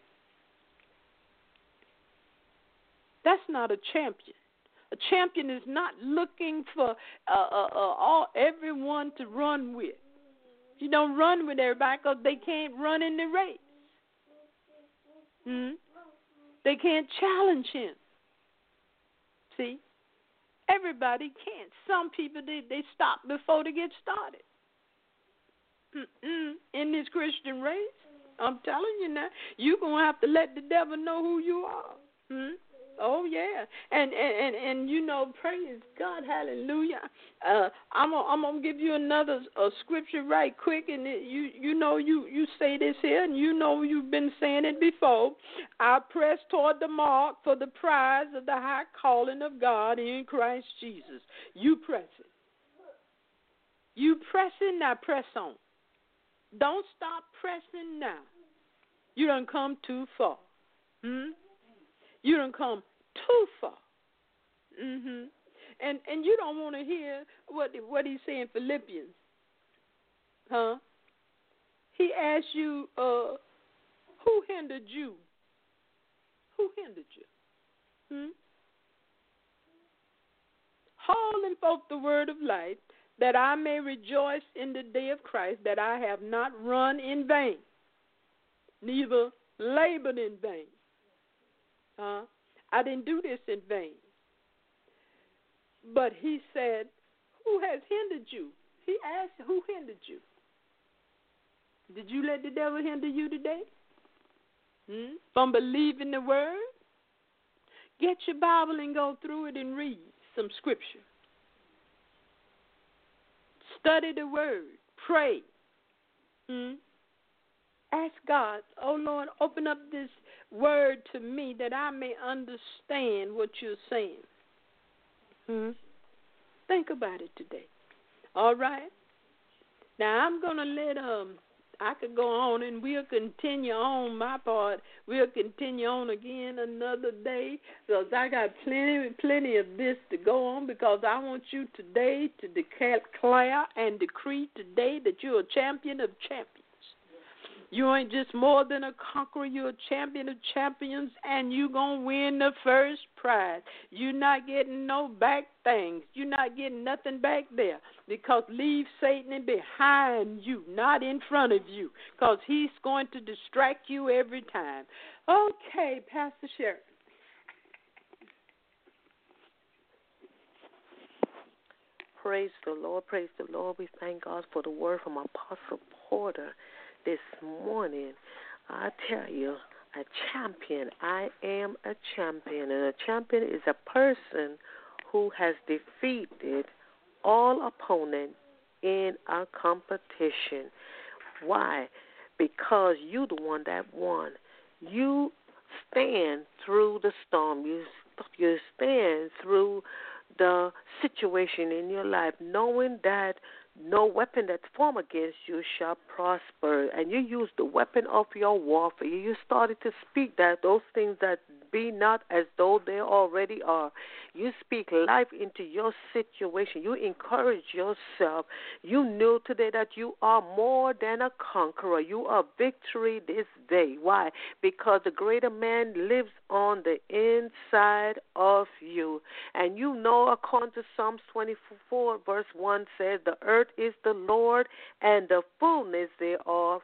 That's not a champion. A champion is not looking for everyone to run with. You don't run with everybody because they can't run in the race. They can't challenge him. See? Everybody can't. Some people, they stop before they get started. In this Christian race, I'm telling you now, you're going to have to let the devil know who you are. Oh, yeah. And you know, praise God, hallelujah. I'm going to give you another scripture right quick, and you say this here, and you know you've been saying it before. I press toward the mark for the prize of the high calling of God in Christ Jesus. You press it. You press it, now press on. Don't stop pressing now. You done come too far. You done come too far. And you don't want to hear what he's saying in Philippians. He asked you, who hindered you? Who hindered you? Holding forth the word of life, that I may rejoice in the day of Christ, that I have not run in vain, neither labored in vain. I didn't do this in vain. But he said, who has hindered you? He asked, who hindered you? Did you let the devil hinder you today? From believing the word? Get your Bible and go through it and read some scripture. Study the word. Pray. Ask God, oh Lord, open up this word to me that I may understand what you're saying. Think about it today. All right? Now, I'm going to let, I could go on and we'll continue on my part. We'll continue on again another day because I got plenty of this to go on because I want you today to declare and decree today that you're a champion of champions. You ain't just more than a conqueror. You're a champion of champions, and you're going to win the first prize. You're not getting no back things. You're not getting nothing back there because leave Satan behind you, not in front of you, because he's going to distract you every time. Okay, Pastor Sharon. Praise the Lord. Praise the Lord. We thank God for the word from Apostle Porter this morning. I tell you, a champion. I am a champion. And a champion is a person who has defeated all opponents in a competition. Why? Because you the one that won. You stand through the storm. You stand through the situation in your life knowing that no weapon that's formed against you shall prosper. And you use the weapon of your warfare. You started to speak that those things that be not as though they already are. You speak life into your situation. You encourage yourself. You know today that you are more than a conqueror. You are victory this day. Why? Because the greater man lives on the inside of you. And you know, according to Psalms 24, verse 1 says, the earth is the Lord and the fullness thereof,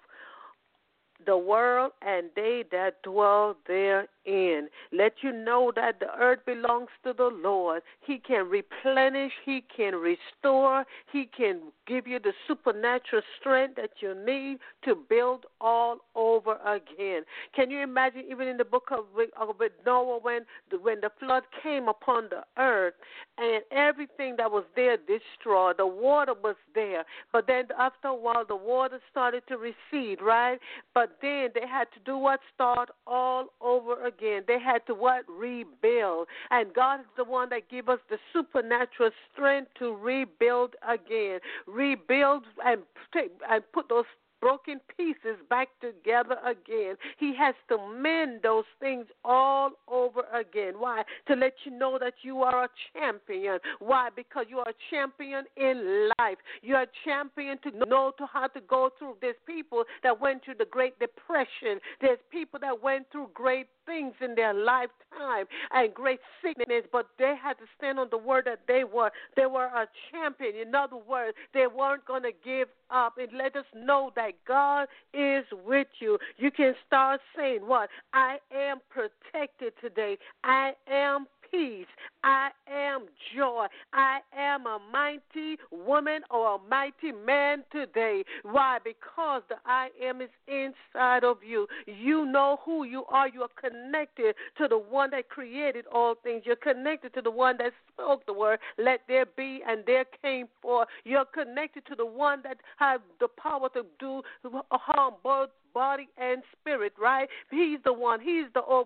the world and they that dwell therein. Let you know that the earth belongs to the Lord. He can replenish, He can restore, He can give you the supernatural strength that you need to build all over again. Can you imagine, even in the book of Noah, when the flood came upon the earth and everything that was there destroyed, the water was there, but then after a while the water started to recede, right? But then they had to do what? Start all over again. They had to what? Rebuild. And God is the one that gives us the supernatural strength to rebuild again. Rebuild and put those broken pieces back together again. He has to mend those things all over again. Why? To let you know that you are a champion. Why? Because you are a champion in life. You are a champion to know how to go through. There's people that went through the Great Depression. There's people that went through great things in their lifetime and great sickness, but they had to stand on the word that they were a champion. In other words, they weren't going to give up. It let us know that God is with you. You can start saying what? I am protected today. I am peace. I am joy. I am a mighty woman or a mighty man today. Why? Because the I am is inside of you. You know who you are. You are connected to the one that created all things. You're connected to the one that spoke the word, let there be, and there came forth. You're connected to the one that has the power to do harm both body and spirit, right? He's the one. He's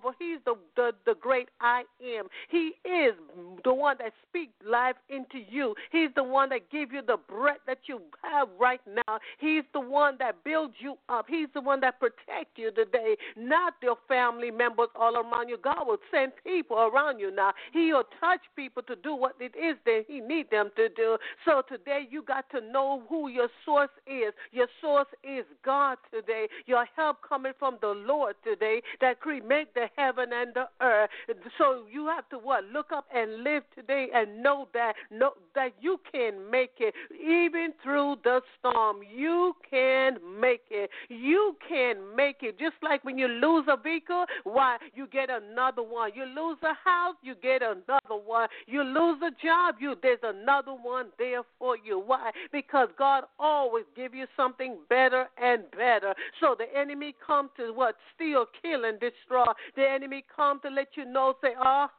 the great I am. He is the one that speaks life into you. He's the one that gives you the breath that you have right now. He's the one that builds you up. He's the one that protects you today, not your family members all around you. God will send people around you now. He'll touch people to do what it is that He needs them to do. So today you got to know who your source is. Your source is God today. Your help coming from the Lord today that created the heaven and the earth. So you have to what? Look up and live today and know that you can make it. Even through the storm, you can make it. You can make it. Just like when you lose a vehicle, why? You get another one. You lose a house, you get another one. You lose a job, there's another one there for you. Why? Because God always gives you something better and better. So the enemy come to what? Steal, kill, and destroy. The enemy come to let you know, say,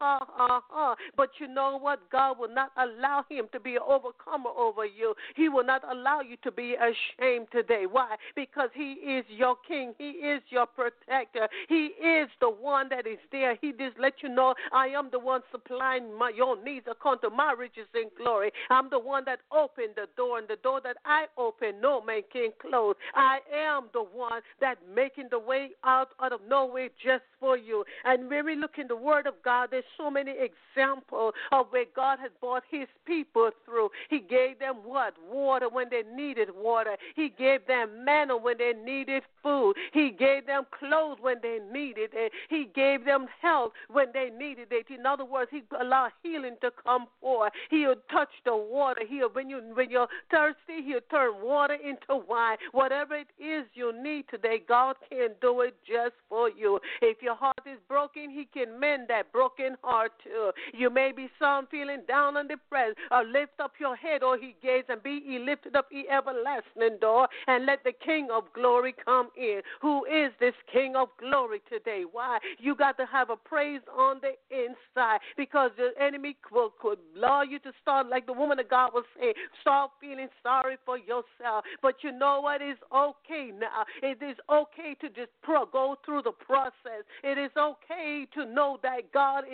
but you know what? God will not allow him to be an overcomer over you. He will not allow you to be ashamed today. Why? Because He is your King. He is your protector. He is the one that is there. He just let you know, I am the one supplying your needs according to my riches in glory. I'm the one that opened the door, and the door that I open, no man can close. I am the one that making the way out of no way just for you. And when we look in the Word of God, there's so many examples of where God has brought His people through. He gave them what? Water when they needed water. He gave them manna when they needed food. He gave them clothes when they needed it. He gave them health when they needed it. In other words, He allowed healing to come forth. He'll touch the water. When you're thirsty, He'll turn water into wine. Whatever it is you need today, God can do it just for you. If your heart is broken, He can mend that broken heart too. You may be some feeling down and depressed, or lift up your head, or He gaze and be ye lifted up, ye everlasting door, and let the King of glory come in. Who is this King of glory today? Why? You got to have a praise on the inside, because the enemy could allow you to start, like the woman of God was saying, start feeling sorry for yourself. But you know what? It's okay now. It is okay to just go through the process. It is okay to know that God is with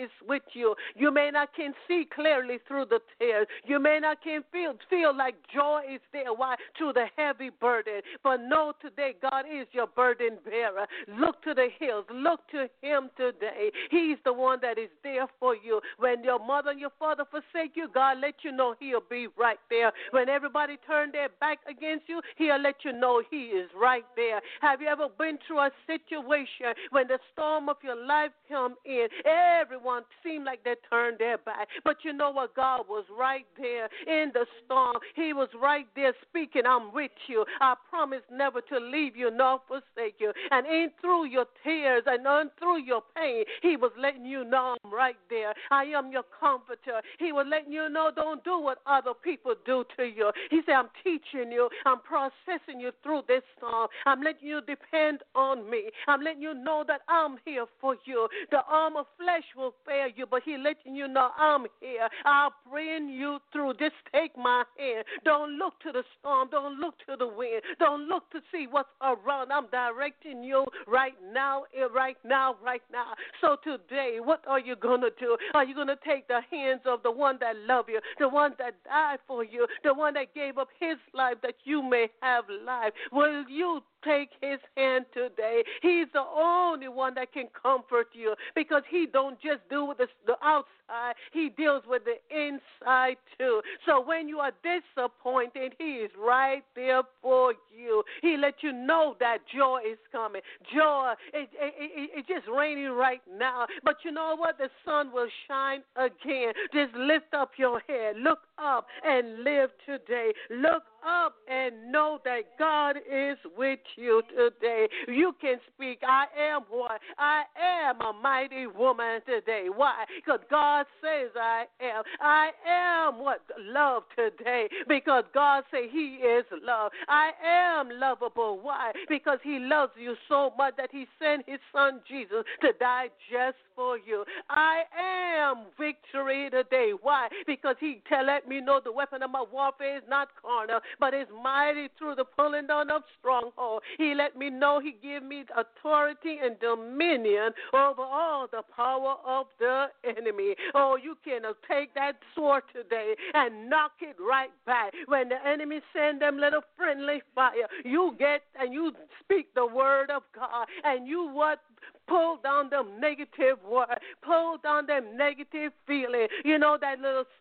you. You may not can see clearly through the tears. You may not can feel like joy is there. Why? Through the heavy burden. But know today God is your burden bearer. Look to the hills. Look to him today. He's the one that is there for you. When your mother and your father forsake you, God let you know he'll be right there. When everybody turn their back against you, he'll let you know he is right there. Have you ever been through a situation when the storm of your life come in? Everyone seemed like they turned their back. But you know what? God was right there in the storm. He was right there speaking, I'm with you. I promise never to leave you nor forsake you. And in through your tears and on through your pain, he was letting you know I'm right there. I am your comforter. He was letting you know don't do what other people do to you. He said, I'm teaching you. I'm processing you through this storm. I'm letting you depend on me. I'm letting you know that I'm here for you. The arm of flesh will fail you, but he letting you know I'm here. I'll bring you through. Just take my hand. Don't look to the storm. Don't look to the wind. Don't look to see what's around. I'm directing you right now, right now, right now. So today, what are you going to do? Are you going to take the hands of the one that loves you, the one that died for you, the one that gave up his life that you may have life? Will you take his hand today? He's the only one that can comfort you because he don't just do with the outside. He deals with the inside too. So when you are disappointed, he is right there for you. He let you know that joy is coming. Joy, it's just raining right now. But you know what? The sun will shine again. Just lift up your head. Look up and live today. Look up and know that God is with you today. You can speak, I am what? I am a mighty woman today. Why? Because God says I am. I am what? Love today. Because God says he is love. I am lovable. Why? Because he loves you so much that he sent his son Jesus to die just for you. I am victory today. Why? Because he let me know the weapon of my warfare is not carnal, but is mighty through the pulling down of stronghold. He let me know he give me authority and dominion over all the power of the enemy. Oh, you can take that sword today and knock it right back. When the enemy send them little friendly fire, you get and you speak the word of God, and you what? Pull down them negative words. Pull down them negative feeling. You know that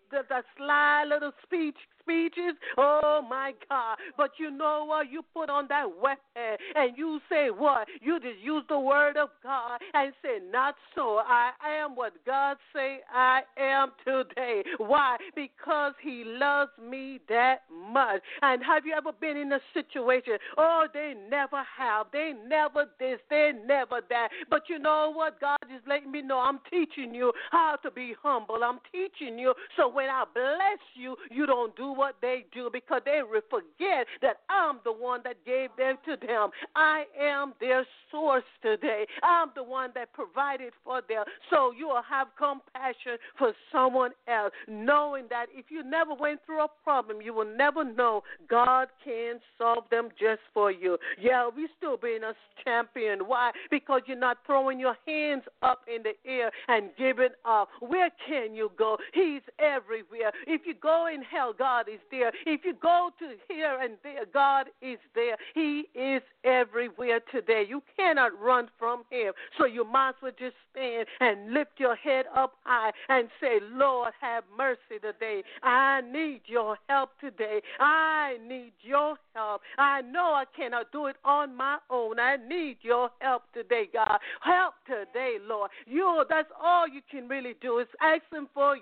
sly little speeches. Oh my God! But you know what? You put on that weapon and you say what? You just use the word of God and say, "Not so. I am what God say I am today." Why? Because He loves me that much. And have you ever been in a situation? Oh, they never have. They never this. They never that. But you know what? God is letting me know I'm teaching you how to be humble. I'm teaching you so when I bless you, you don't do what they do because they forget that I'm the one that gave them to them. I am their source today. I'm the one that provided for them. So you will have compassion for someone else, knowing that if you never went through a problem, you will never know God can solve them just for you. Yeah, we still being a champion. Why? Because you're not throwing your hands up in the air and giving up. Where can you go? He's everywhere. If you go in hell, God is there. If you go to here and there, God is there. He is everywhere today. You cannot run from him. So you might as well just stand and lift your head up high and say, Lord, have mercy today. I need your help today. I need your help. I know I cannot do it on my own. I need your help today, God. Help today, Lord. That's all you can really do is ask him for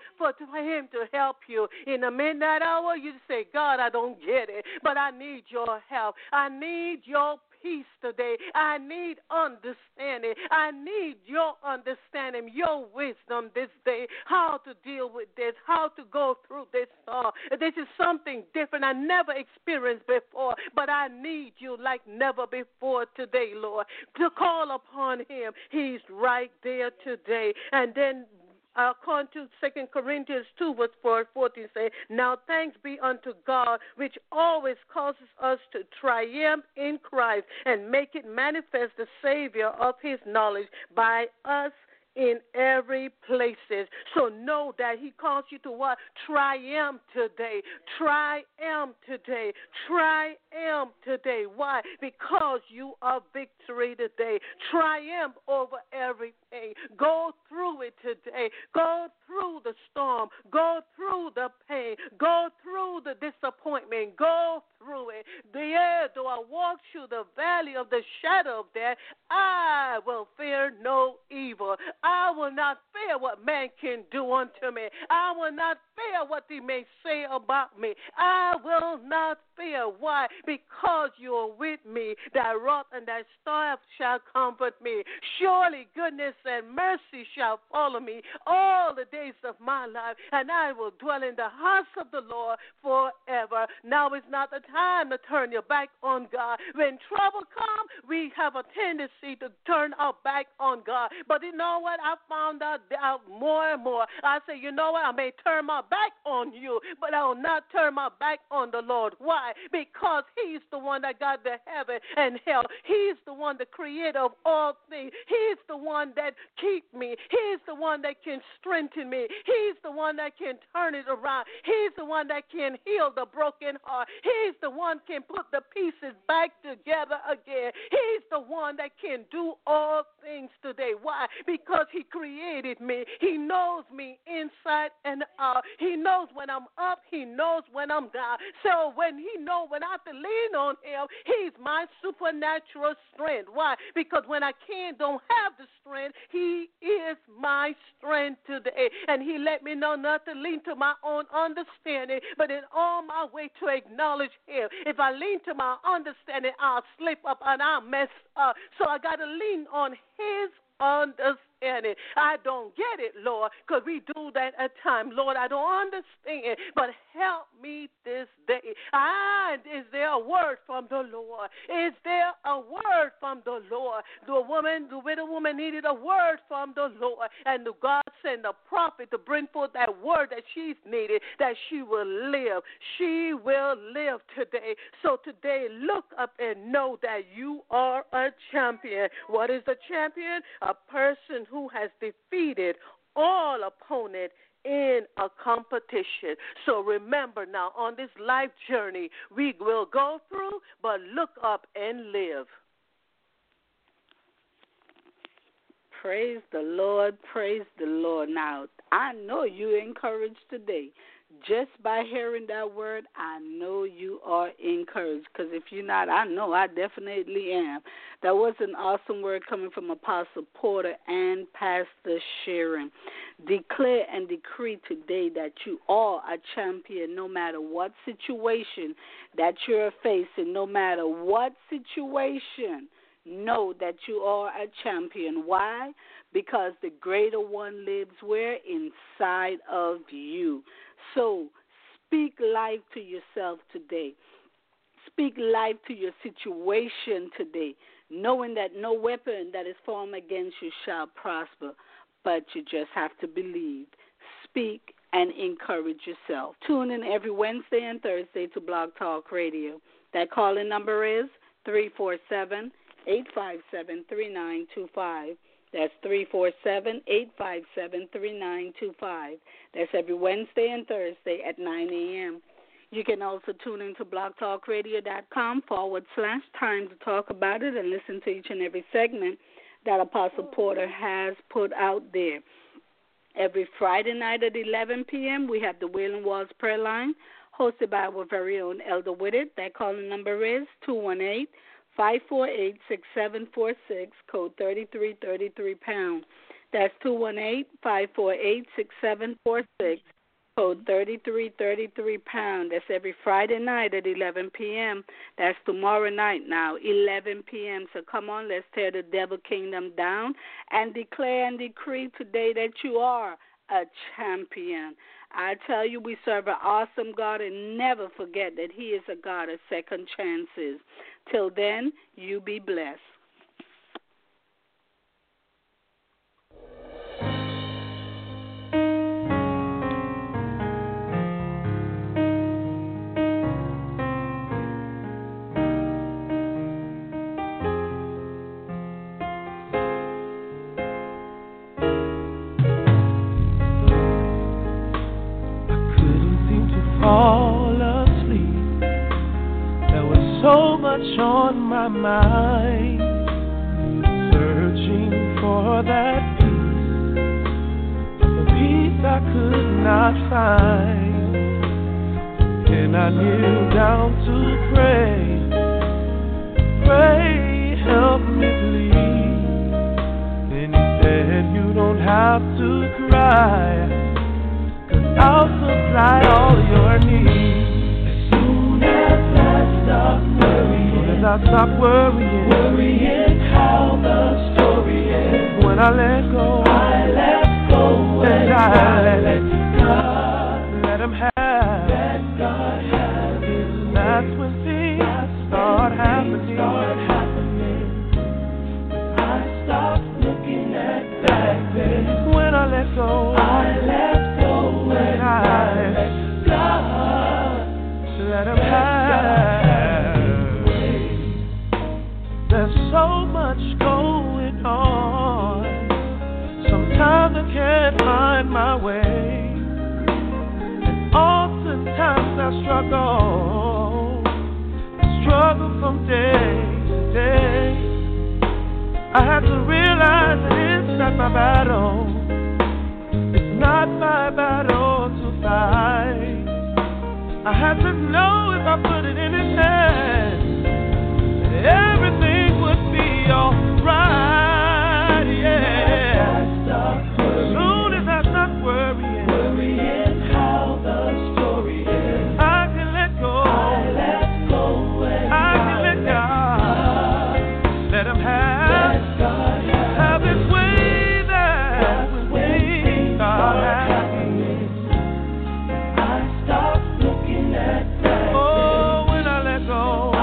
him to help you. In the midnight hour, you say, God, I don't get it, but I need your help. I need your peace today. I need understanding. I need your understanding, your wisdom this day, how to deal with this, how to go through this. This is something different I never experienced before, but I need you like never before today, Lord, to call upon him. He's right there today. And then according to 2 Corinthians 2, verse 14, say, now thanks be unto God, which always causes us to triumph in Christ and make it manifest the Savior of his knowledge by us in every places. So know that he calls you to what? Triumph today. Triumph today. Triumph today. Why? Because you are victory today. Triumph over everything. Go through it today. Go through the storm. Go through the pain. Go through the disappointment. Go through it. Though I walk through the valley of the shadow of death, I will fear no evil. I will not fear what man can do unto me. I will not fear what they may say about me. I will not fear. Why? Because you are with me. Thy rod and thy staff shall comfort me. Surely goodness and mercy shall follow me all the days of my life, and I will dwell in the house of the Lord forever. Now is not the time to turn your back on God. When trouble comes, we have a tendency to turn our back on God. But you know what? I found out more and more. I say, you know what? I may turn my back on you, but I will not turn my back on the Lord. Why? Because he's the one that got the heaven and hell. He's the one, the creator of all things. He's the one that keeps me. He's the one that can strengthen me. He's the one that can turn it around. He's the one that can heal the broken heart. He's the one can put the pieces back together again. He's the one that can do all things today. Why? Because he created me. He knows me inside and out. He knows when I'm up. He knows when I'm down. So when he knows when I have to lean on him, he's my supernatural strength. Why? Because when I don't have the strength, he is my strength today. And he let me know not to lean to my own understanding, but in all my way to acknowledge him. If I lean to my understanding, I'll slip up and I'll mess up. So I got to lean on his understanding. I don't get it, Lord, because we do that at times. Lord, I don't understand, but help me this day. Is there a word from the Lord? Is there a word from the Lord? The widow woman needed a word from the Lord, and God sent a prophet to bring forth that word that she's needed, that she will live. She will live today. So today, look up and know that you are a champion. What is a champion? A person who has defeated all opponent in a competition. So remember now, on this life journey, we will go through, but look up and live. Praise the Lord, praise the Lord. Now, I know you're encouraged today. Just by hearing that word, I know you are encouraged. Because if you're not, I know I definitely am. That was an awesome word coming from Apostle Porter and Pastor Sharon. Declare and decree today that you are a champion no matter what situation that you're facing, no matter what situation. Know that you are a champion. Why? Because the greater one lives where? Inside of you. So speak life to yourself today. Speak life to your situation today, knowing that no weapon that is formed against you shall prosper, but you just have to believe. Speak and encourage yourself. Tune in every Wednesday and Thursday to Blog Talk Radio. That calling number is 347-857-3925. That's 347-857-3925. That's every Wednesday and Thursday at 9 a.m. You can also tune into blogtalkradio.com/time to talk about it and listen to each and every segment that Apostle Porter has put out there. Every Friday night at 11 p.m., we have the Wailing Walls Prayer Line, hosted by our very own Elder Whitted. That calling number is 218-548-6746, code 3333-pound. That's 218-548-6746, code 3333-pound. That's every Friday night at 11 p.m. That's tomorrow night now, 11 p.m. So come on, let's tear the devil kingdom down and declare and decree today that you are a champion. I tell you, we serve an awesome God, and never forget that he is a God of second chances. Till then, you be blessed. so much on my mind, searching for that peace, the peace I could not find. And I kneel down to pray, help me please. Then he said, you don't have to cry, 'cause I'll supply all your needs. As soon as I stop worrying how the story ends. When I let go, and I let God, let him have. That's when things start happening. I stop looking at back then. When I let go, and I let God, let him have. There's so much going on. Sometimes I can't find my way, and oftentimes I struggle from day to day. I have to realize that it's not my battle. It's not my battle to fight. I have to know if I put it in his hands, everything would be alright, yeah. As soon as I stop worrying how the story is, I can let go. I can let God. Let him have his way. That's when things start happening. I stop looking at that. Oh, when I let go.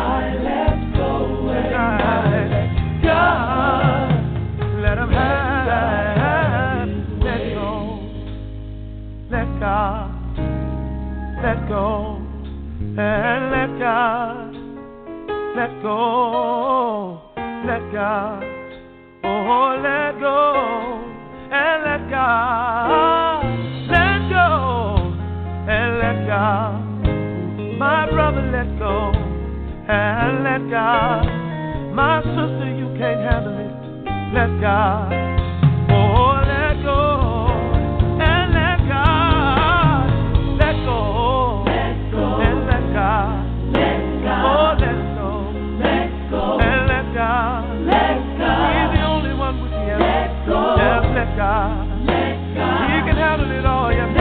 Let him have, let go, let God, let go, and let God, let go, let God, oh, let go, and let God, let go, and let God, my brother, let go, and let God, my sister, you can't handle it. Let God, oh, let go, and let God, let go, and let God, oh, let go, and let God, he's the only one with the answer. Yes, let God, he can handle it all, yes.